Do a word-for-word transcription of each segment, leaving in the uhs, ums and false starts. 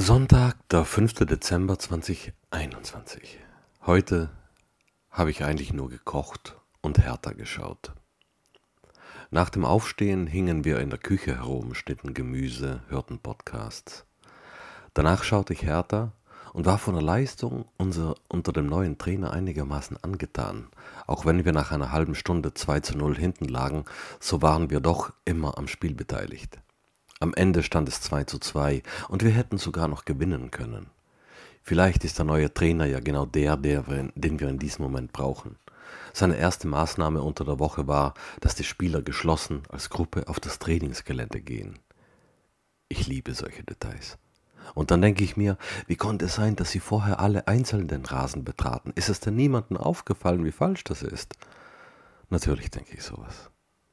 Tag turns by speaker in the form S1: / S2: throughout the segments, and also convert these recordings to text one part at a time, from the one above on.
S1: Sonntag, der fünfte Dezember zweitausendeinundzwanzig. Heute habe ich eigentlich nur gekocht und Hertha geschaut. Nach dem Aufstehen hingen wir in der Küche herum, schnitten Gemüse, hörten Podcasts. Danach schaute ich Hertha und war von der Leistung unser, unter dem neuen Trainer einigermaßen angetan. Auch wenn wir nach einer halben Stunde zwei zu null hinten lagen, so waren wir doch immer am Spiel beteiligt. Am Ende stand es zwei zu zwei und wir hätten sogar noch gewinnen können. Vielleicht ist der neue Trainer ja genau der, der wir, den wir in diesem Moment brauchen. Seine erste Maßnahme unter der Woche war, dass die Spieler geschlossen als Gruppe auf das Trainingsgelände gehen. Ich liebe solche Details. Und dann denke ich mir, wie konnte es sein, dass sie vorher alle einzeln den Rasen betraten? Ist es denn niemandem aufgefallen, wie falsch das ist? Natürlich denke ich sowas.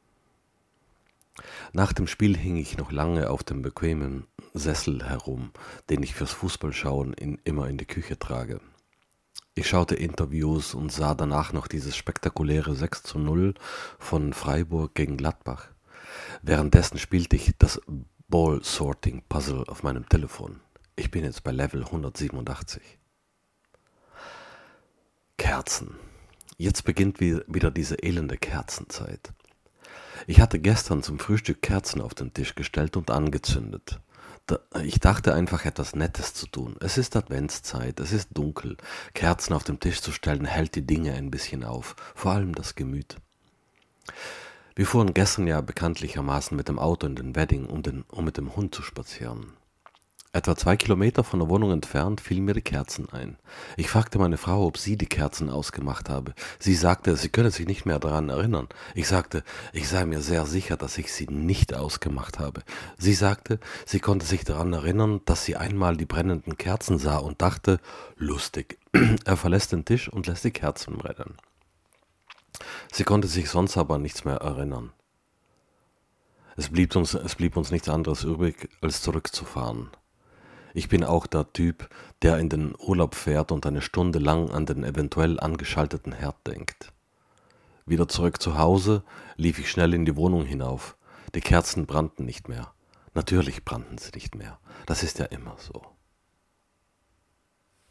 S1: Nach dem Spiel hing ich noch lange auf dem bequemen Sessel herum, den ich fürs Fußballschauen in, immer in die Küche trage. Ich schaute Interviews und sah danach noch dieses spektakuläre sechs zu null von Freiburg gegen Gladbach. Währenddessen spielte ich das Ball-Sorting-Puzzle auf meinem Telefon. Ich bin jetzt bei Level hundertsiebenundachtzig. Kerzen. Jetzt beginnt wieder diese elende Kerzenzeit. Ich hatte gestern zum Frühstück Kerzen auf den Tisch gestellt und angezündet. Ich dachte einfach, etwas Nettes zu tun. Es ist Adventszeit, es ist dunkel. Kerzen auf den Tisch zu stellen, hält die Dinge ein bisschen auf, vor allem das Gemüt. Wir fuhren gestern ja bekanntlichermaßen mit dem Auto in den Wedding, um, den, um mit dem Hund zu spazieren. Etwa zwei Kilometer von der Wohnung entfernt fielen mir die Kerzen ein. Ich fragte meine Frau, ob sie die Kerzen ausgemacht habe. Sie sagte, sie könne sich nicht mehr daran erinnern. Ich sagte, ich sei mir sehr sicher, dass ich sie nicht ausgemacht habe. Sie sagte, sie konnte sich daran erinnern, dass sie einmal die brennenden Kerzen sah und dachte, lustig. Er verlässt den Tisch und lässt die Kerzen brennen. Sie konnte sich sonst aber nichts mehr erinnern. Es blieb uns, es blieb uns nichts anderes übrig, als zurückzufahren. Ich bin auch der Typ, der in den Urlaub fährt und eine Stunde lang an den eventuell angeschalteten Herd denkt. Wieder zurück zu Hause lief ich schnell in die Wohnung hinauf. Die Kerzen brannten nicht mehr. Natürlich brannten sie nicht mehr. Das ist ja immer so.